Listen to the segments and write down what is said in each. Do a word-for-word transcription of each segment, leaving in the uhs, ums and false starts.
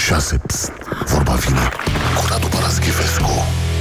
șase. Psst, vorba vine cu Radu Paraschivescu.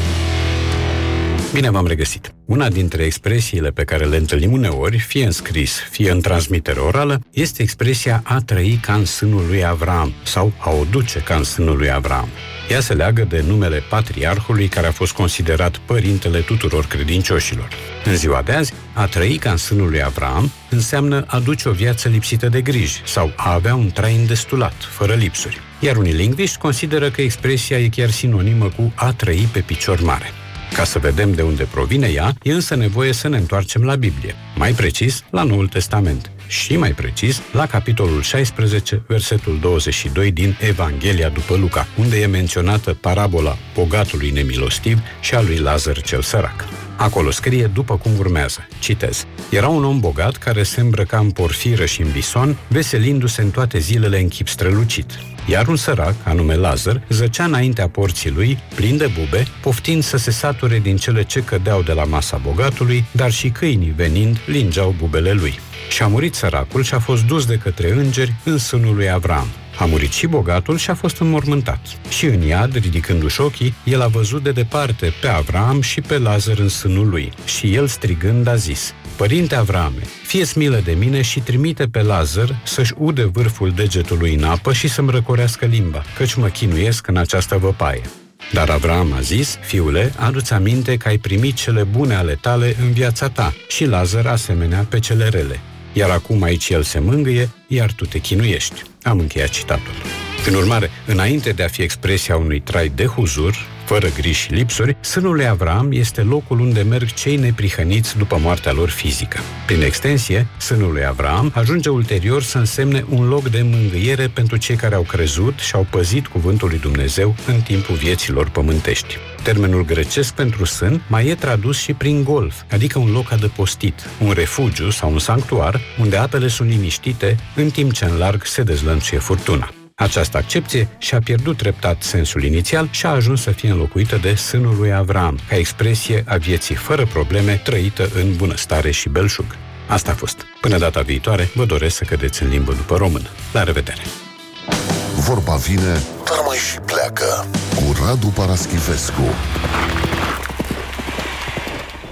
Bine v-am regăsit! Una dintre expresiile pe care le întâlnim uneori, fie în scris, fie în transmitere orală, este expresia a trăi ca în sânul lui Avram sau a o duce ca în sânul lui Avram. Ea se leagă de numele patriarhului care a fost considerat părintele tuturor credincioșilor. În ziua de azi, a trăi ca în sânul lui Avram înseamnă a duce o viață lipsită de griji sau a avea un trai îndestulat, fără lipsuri. Iar unii lingviști consideră că expresia e chiar sinonimă cu a trăi pe picior mare. Ca să vedem de unde provine ea, e însă nevoie să ne întoarcem la Biblie, mai precis la Noul Testament și mai precis la capitolul șaisprezece, versetul douăzeci și doi din Evanghelia după Luca, unde e menționată parabola bogatului nemilostiv și a lui Lazar cel sărac. Acolo scrie după cum urmează, citez: Era un om bogat care se îmbrăca în porfiră și în bison, veselindu-se în toate zilele în chip strălucit. Iar un sărac, anume Lazar, zăcea înaintea porții lui, plin de bube, poftind să se sature din cele ce cădeau de la masa bogatului, dar și câinii venind lingeau bubele lui. Și a murit săracul și a fost dus de către îngeri în sânul lui Avram. A murit și bogatul și a fost înmormântat. Și în iad, ridicându-și ochii, el a văzut de departe pe Avram și pe Lazar în sânul lui. Și el, strigând, a zis: Părinte Avrame, fie-ți milă de mine și trimite pe Lazar să-și ude vârful degetului în apă și să-mi răcorească limba, căci mă chinuiesc în această văpaie. Dar Avram a zis: Fiule, adu-ți aminte că ai primit cele bune ale tale în viața ta și Lazar asemenea pe cele rele. Iar acum aici el se mângâie, iar tu te chinuiești. Am încheiat citatul. În urmare, înainte de a fi expresia unui trai de huzur, fără griji și lipsuri, sânul lui Avram este locul unde merg cei neprihăniți după moartea lor fizică. Prin extensie, sânul lui Avram ajunge ulterior să însemne un loc de mângâiere pentru cei care au crezut și au păzit cuvântul lui Dumnezeu în timpul vieții lor pământești. Termenul grecesc pentru sân mai e tradus și prin golf, adică un loc adăpostit, un refugiu sau un sanctuar unde apele sunt liniștite în timp ce în larg se dezlănțuie furtuna. Această accepție și-a pierdut treptat sensul inițial și a ajuns să fie înlocuită de sânul lui Avram, ca expresie a vieții fără probleme, trăită în bunăstare și belșug. Asta a fost. Până data viitoare, vă doresc să cădeți în limbă după română. La revedere! Vorba vine, dar mai și pleacă cu Radu Paraschivescu.